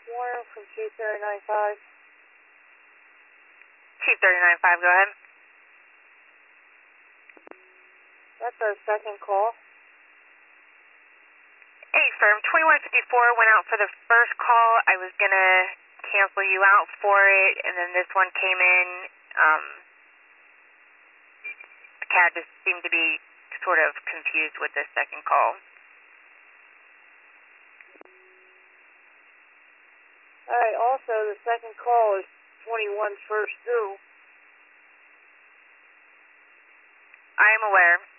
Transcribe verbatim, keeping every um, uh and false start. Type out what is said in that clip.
Warren from Chief thirty-nine five. Chief thirty-nine five, go ahead. That's our second call. Hey, firm, twenty-one fifty-four went out for the first call. I was going to cancel you out for it, and then this one came in. Um, the cat just seemed to be sort of confused with this second call. Alright, also the second call is twenty-one first due. I am aware.